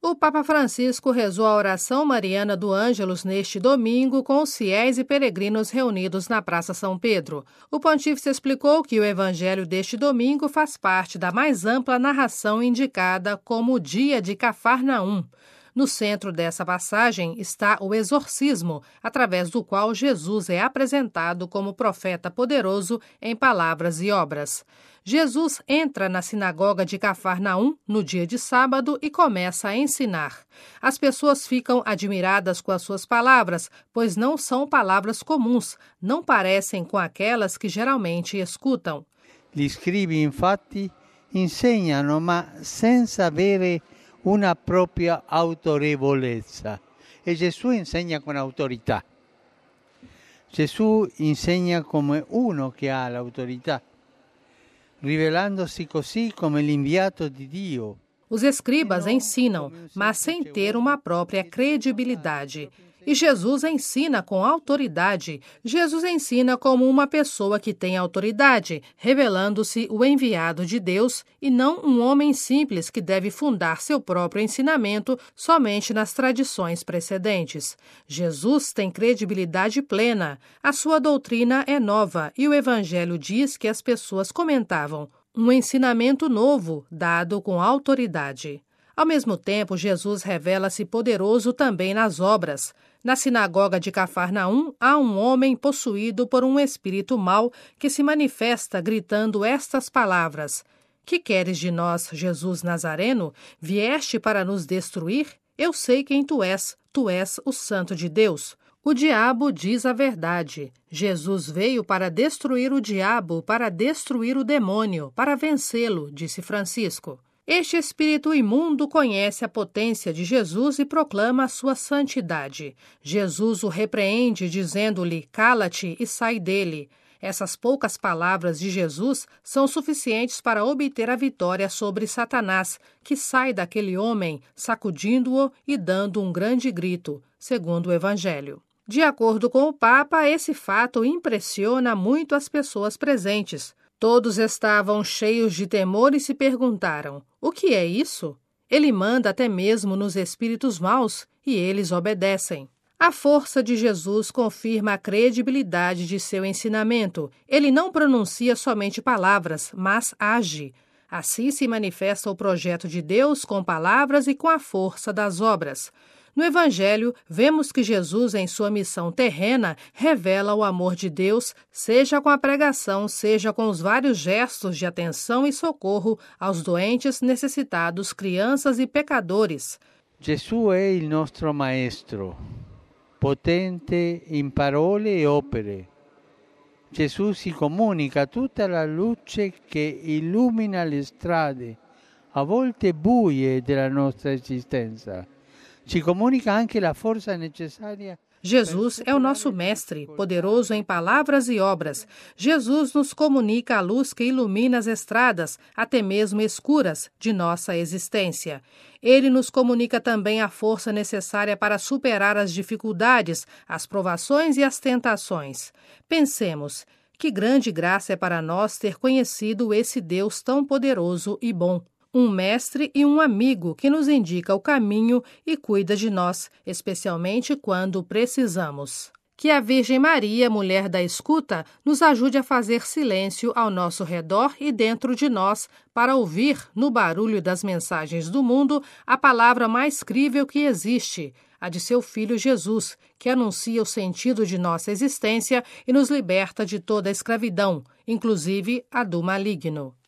O Papa Francisco rezou a oração mariana do Ângelus neste domingo com os fiéis e peregrinos reunidos na Praça São Pedro. O pontífice explicou que o evangelho deste domingo faz parte da mais ampla narração indicada como o dia de Cafarnaum. No centro dessa passagem está o exorcismo, através do qual Jesus é apresentado como profeta poderoso em palavras e obras. Jesus entra na sinagoga de Cafarnaum no dia de sábado e começa a ensinar. As pessoas ficam admiradas com as suas palavras, pois não são palavras comuns, não parecem com aquelas que geralmente escutam. Gli scribi, infatti, insegnano, ma senza avere una propria autorevolezza. E Gesù insegna con autorità. Gesù insegna come uno che ha l'autorità, rivelandosi così come l'inviato di Dio. Os escribas ensinam, mas sem ter uma própria credibilidade. E Jesus ensina com autoridade. Jesus ensina como uma pessoa que tem autoridade, revelando-se o enviado de Deus e não um homem simples que deve fundar seu próprio ensinamento somente nas tradições precedentes. Jesus tem credibilidade plena. A sua doutrina é nova e o Evangelho diz que as pessoas comentavam um ensinamento novo, dado com autoridade. Ao mesmo tempo, Jesus revela-se poderoso também nas obras. Na sinagoga de Cafarnaum, há um homem possuído por um espírito mau que se manifesta gritando estas palavras: Que queres de nós, Jesus Nazareno? Vieste para nos destruir? Eu sei quem tu és o Santo de Deus. O diabo diz a verdade. Jesus veio para destruir o diabo, para destruir o demônio, para vencê-lo, disse Francisco. Este espírito imundo conhece a potência de Jesus e proclama a sua santidade. Jesus o repreende, dizendo-lhe: cala-te e sai dele. Essas poucas palavras de Jesus são suficientes para obter a vitória sobre Satanás, que sai daquele homem, sacudindo-o e dando um grande grito, segundo o Evangelho. De acordo com o Papa, esse fato impressiona muito as pessoas presentes. Todos estavam cheios de temor e se perguntaram: o que é isso? Ele manda até mesmo nos espíritos maus e eles obedecem. A força de Jesus confirma a credibilidade de seu ensinamento. Ele não pronuncia somente palavras, mas age. Assim se manifesta o projeto de Deus com palavras e com a força das obras. No Evangelho, vemos que Jesus, em sua missão terrena, revela o amor de Deus, seja com a pregação, seja com os vários gestos de atenção e socorro aos doentes, necessitados, crianças e pecadores. Gesù è il nostro Maestro, potente in parole e opere. Gesù si comunica tutta la luce che illumina le strade, a volte buie della nostra esistenza. Ci comunica anche la forza necessaria. Jesus é o nosso mestre, poderoso em palavras e obras. Jesus nos comunica a luz que ilumina as estradas, até mesmo escuras, de nossa existência. Ele nos comunica também a força necessária para superar as dificuldades, as provações e as tentações. Pensemos, que grande graça é para nós ter conhecido esse Deus tão poderoso e bom. Um mestre e um amigo que nos indica o caminho e cuida de nós, especialmente quando precisamos. Que a Virgem Maria, mulher da escuta, nos ajude a fazer silêncio ao nosso redor e dentro de nós, para ouvir, no barulho das mensagens do mundo, a palavra mais crível que existe, a de seu Filho Jesus, que anuncia o sentido de nossa existência e nos liberta de toda a escravidão, inclusive a do maligno.